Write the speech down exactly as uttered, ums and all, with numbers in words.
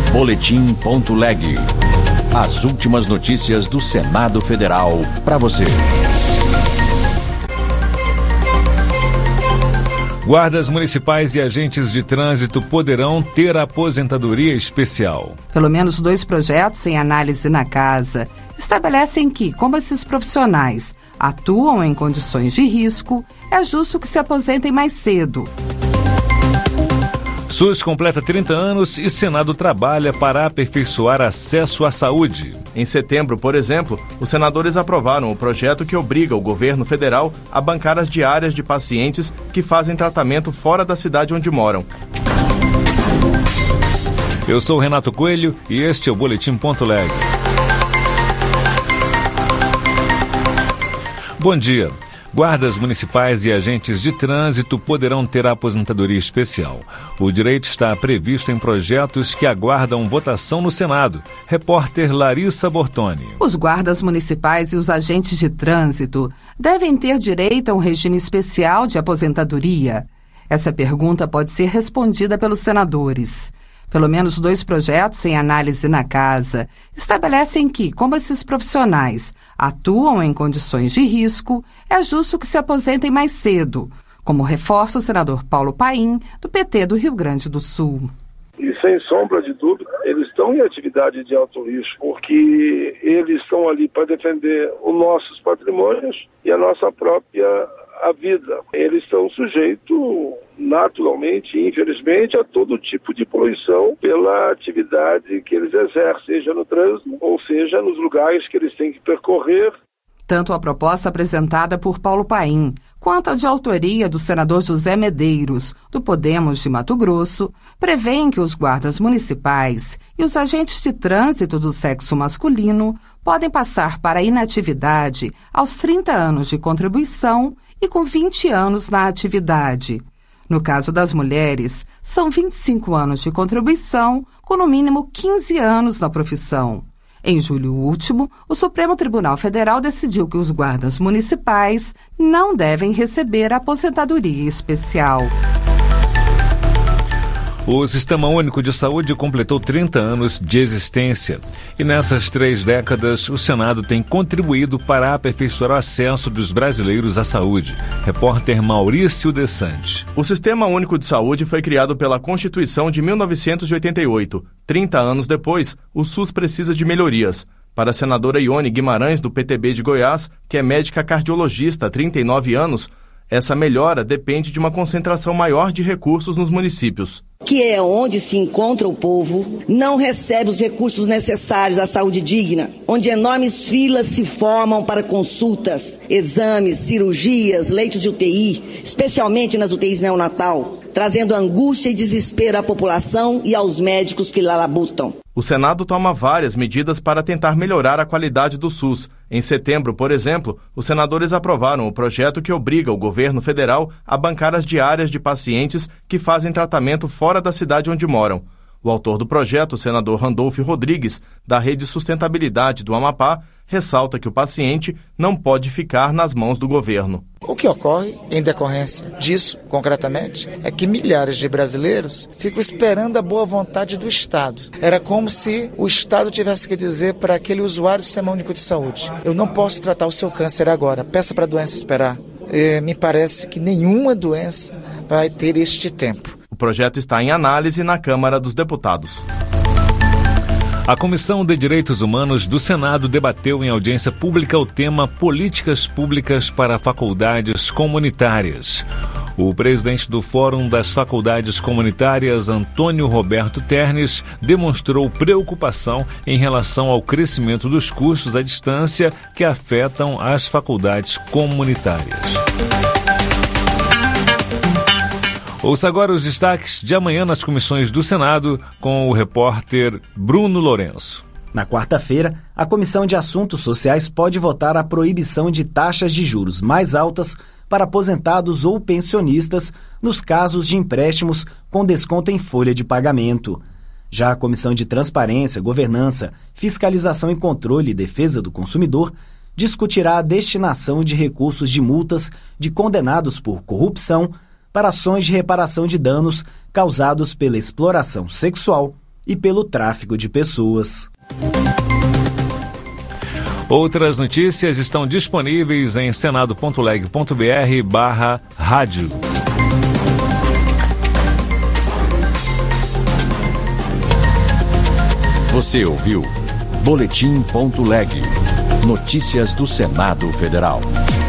Boletim ponto leg. As últimas notícias do Senado Federal para você. Guardas municipais e agentes de trânsito poderão ter aposentadoria especial. Pelo menos dois projetos em análise na casa estabelecem que, como esses profissionais atuam em condições de risco, é justo que se aposentem mais cedo. SUS completa trinta anos e Senado trabalha para aperfeiçoar acesso à saúde. Em setembro, por exemplo, os senadores aprovaram o projeto que obriga o governo federal a bancar as diárias de pacientes que fazem tratamento fora da cidade onde moram. Eu sou o Renato Coelho e este é o Boletim ponto leg. Bom dia. Guardas municipais e agentes de trânsito poderão ter aposentadoria especial. O direito está previsto em projetos que aguardam votação no Senado. Repórter Larissa Bortoni. Os guardas municipais e os agentes de trânsito devem ter direito a um regime especial de aposentadoria. Essa pergunta pode ser respondida pelos senadores. Pelo menos dois projetos em análise na casa estabelecem que, como esses profissionais atuam em condições de risco, é justo que se aposentem mais cedo, como reforça o senador Paulo Paim, do P T do Rio Grande do Sul. E sem sombra de dúvida, eles estão em atividade de alto risco, porque eles estão ali para defender os nossos patrimônios e a nossa própria a vida. Eles estão sujeitos, naturalmente e infelizmente, a todo tipo de poluição pela atividade que eles exercem, seja no trânsito ou seja nos lugares que eles têm que percorrer. Tanto a proposta apresentada por Paulo Paim, quanto a de autoria do senador José Medeiros, do Podemos de Mato Grosso, prevêem que os guardas municipais e os agentes de trânsito do sexo masculino podem passar para a inatividade aos trinta anos de contribuição e com vinte anos na atividade. No caso das mulheres, são vinte e cinco anos de contribuição, com no mínimo quinze anos na profissão. Em julho último, o Supremo Tribunal Federal decidiu que os guardas municipais não devem receber aposentadoria especial. O Sistema Único de Saúde completou trinta anos de existência e nessas três décadas o Senado tem contribuído para aperfeiçoar o acesso dos brasileiros à saúde. Repórter Maurício Desante. O Sistema Único de Saúde foi criado pela Constituição de mil novecentos e oitenta e oito. trinta anos depois, o SUS precisa de melhorias. Para a senadora Ione Guimarães, do P T B de Goiás, que é médica cardiologista há trinta e nove anos, essa melhora depende de uma concentração maior de recursos nos municípios. Que é onde se encontra o povo, não recebe os recursos necessários à saúde digna, onde enormes filas se formam para consultas, exames, cirurgias, leitos de U T I, especialmente nas U T Is neonatal, trazendo angústia e desespero à população e aos médicos que lá labutam. O Senado toma várias medidas para tentar melhorar a qualidade do SUS. Em setembro, por exemplo, os senadores aprovaram o projeto que obriga o governo federal a bancar as diárias de pacientes que fazem tratamento fora da cidade onde moram. O autor do projeto, o senador Randolfo Rodrigues, da Rede Sustentabilidade do Amapá, ressalta que o paciente não pode ficar nas mãos do governo. O que ocorre, em decorrência disso, concretamente, é que milhares de brasileiros ficam esperando a boa vontade do Estado. Era como se o Estado tivesse que dizer para aquele usuário do Sistema Único de Saúde: eu não posso tratar o seu câncer agora, peça para a doença esperar. E me parece que nenhuma doença vai ter este tempo. O projeto está em análise na Câmara dos Deputados. A Comissão de Direitos Humanos do Senado debateu em audiência pública o tema Políticas Públicas para Faculdades Comunitárias. O presidente do Fórum das Faculdades Comunitárias, Antônio Roberto Ternes, demonstrou preocupação em relação ao crescimento dos cursos à distância que afetam as faculdades comunitárias. Ouça agora os destaques de amanhã nas comissões do Senado com o repórter Bruno Lourenço. Na quarta-feira, a Comissão de Assuntos Sociais pode votar a proibição de taxas de juros mais altas para aposentados ou pensionistas nos casos de empréstimos com desconto em folha de pagamento. Já a Comissão de Transparência, Governança, Fiscalização e Controle e Defesa do Consumidor discutirá a destinação de recursos de multas de condenados por corrupção para ações de reparação de danos causados pela exploração sexual e pelo tráfico de pessoas. Outras notícias estão disponíveis em senado ponto leg ponto br barra rádio. Você ouviu Boletim ponto leg. Notícias do Senado Federal.